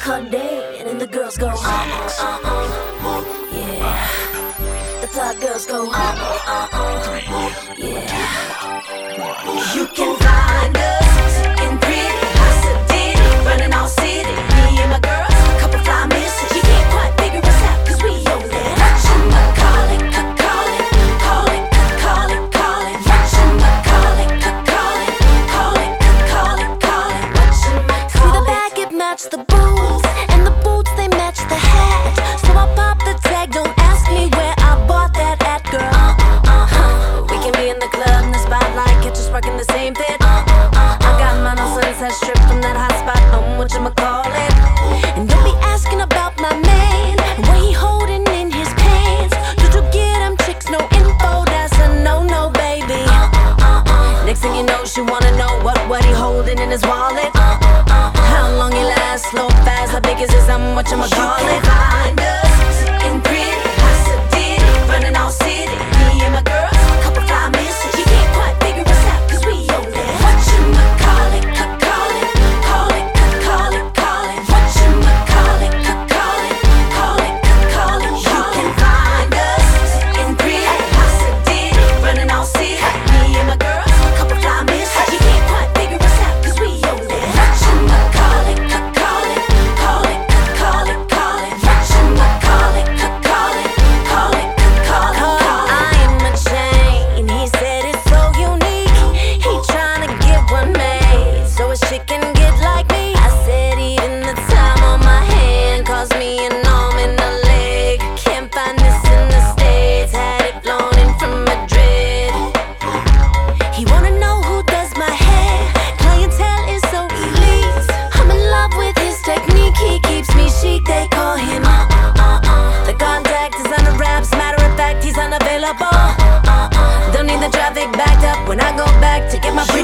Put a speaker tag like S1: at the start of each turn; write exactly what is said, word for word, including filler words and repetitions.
S1: hot day, and then the girls go, uh uh uh uh, yeah. The thought girls go, uh uh uh, yeah. You can find us in pretty Pasadena, running all city. Me and my girls, couple fly misses. You can't quite figure us out 'cause we own that. Whatchamacallit, call it, call it, call it, call it. Whatchamacallit, call it, call it, call it, call it. Whatchamacallit.
S2: See the bag, it matched the boots, and the boots they match the hat. So I pop the tag, don't ask me where I bought that at, girl. Uh, uh, uh. We can be in the club, in the spotlight, catch us rocking the same fit. Uh, uh, uh. I got mine on Sunset Strip from that hot spot. I'm whatchamacallit. And don't be asking about my man and what he holding in his pants. Did you get him chicks? No info, that's a no-no, baby. Uh, uh, uh. Next thing you know, she wanna know what what he holding in his wallet. Uh, uh, uh. How long he lasts, slow, fast, how big is his? I'm whatchamacallit.
S1: Find us in pretty Pasadena, running all city. Me and my girls, couple fly misses. You can't quite figure us out 'cause we own that. Whatchamacallit, call it, call it, call it, call it. Whatchamacallit, call it, call it, call it. You can find us in pretty Pasadena, running all city. Me and my girls, couple fly misses. You can't quite figure us out 'cause we own that. Whatchamacallit, call it, call it, call it, call it. Whatchamacallit, call it, call it, call it, call it.
S2: I am a chain, he said it's so unique. He tryna get one made so his chick can get like me. I said even the time on my hand caused me an arm and a leg. Can't find this in the States, had it flown in from Madrid. He wanna know who does my hair, clientele is so elite. I'm in love with his technique, he keeps me chic, they call him uh, uh, uh, uh. The contact is on the raps, matter of fact he's unavailable. uh, uh, uh. Don't need the traffic backed up when I go back to get my